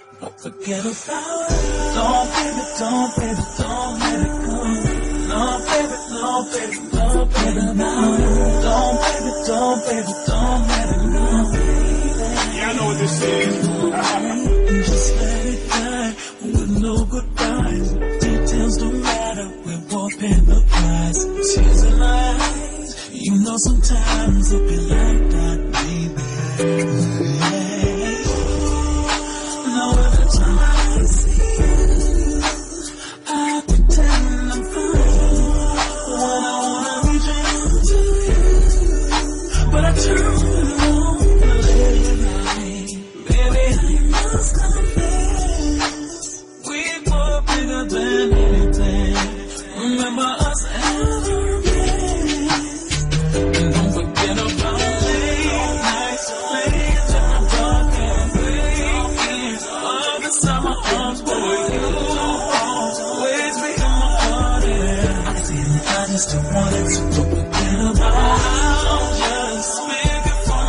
Don't forget about it. Don't, baby, don't, baby, don't let it go. No, baby, no, baby, no, baby, no. Don't, baby, don't, baby, don't let it go. Yeah, I know what this is. Just let it die with no goodbyes. Details don't matter, we're warping the prize. Tears in my eyes, you know sometimes it'll be like that, baby. Now every time I see you, I pretend I'm fine. When I wanna reach out to you, but I turn around late at night. Baby, I must confess, we were bigger than anything. Remember us ever again. And don't forget about late nights, late in the dark and waking. All the summer arms, boy, you always be in my heart. I feel I just don't want it, so don't forget about it. Just make it for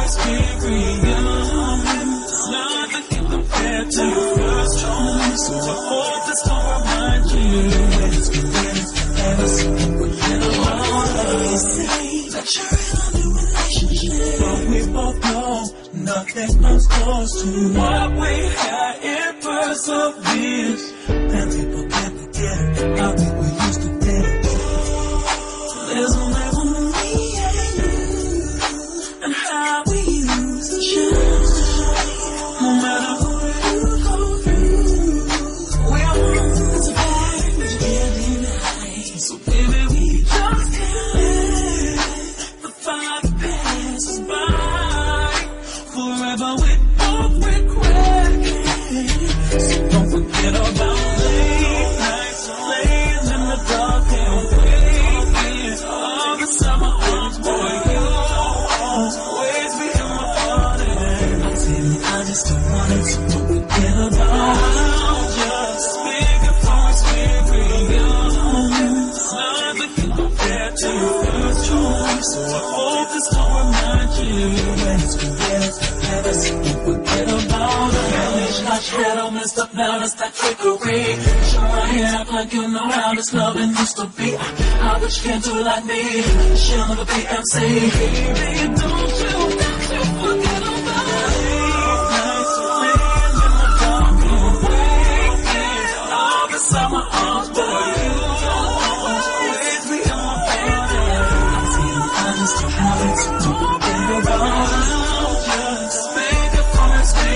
experience. Nothing can compare to your first choice. So I hope this will remind you when it's been forever, so don't forget about us. That you're in a new relationship, but we both know nothing comes close to what we had in perseverance. And people can't forget how we used to did it. There's only one me and you, and how we used to shine. No matter who you go through, we're on the survive every night. So baby, we just can't let the fire pass us by. Forever we both regret it. So don't forget about late nights, laying in the dark and waiting. All the summer arms, boy, you always be in my heart. I tell you, I just don't want it, so don't forget about it. Just make it for experience. Nothing can compare to your first choice. So I hope this will remind you when it's forever, so don't forget about it. Like shadow, messed up now, that's that trickery. Show my hair up like you know how this loving used to be. I wish you can do like me. She'll never be MC. Baby, don't you forget about it. Nights laying in the dark and waking. All the summer arms, boy, you always be in my heart. I see you, I just don't have it, so don't forget about it. Just make it for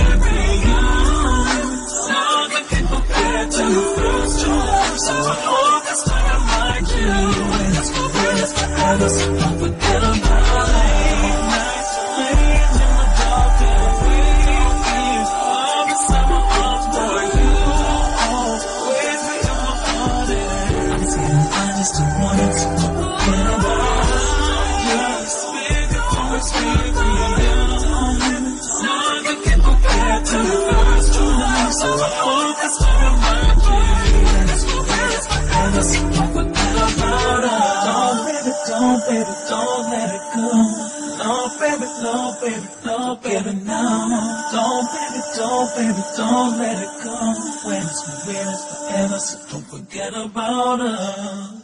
experience. Nothing can compare to your first choice. So I hope this will remind you when it's forever, so don't forget about it. Nights laying in the dark and waking. All the summer arms, boy, you always be in my heart. I see you, I just don't want it, so don't forget about it. Just make it for experience. Nothing can compare to your first choice. So I hope this will remind you when it's forever, so don't forget about it. Don't, baby, don't, baby, don't let it go. No, baby, no, baby, no, baby, no. Don't, baby, don't, baby, don't let it go. When it's forever, so don't forget about us.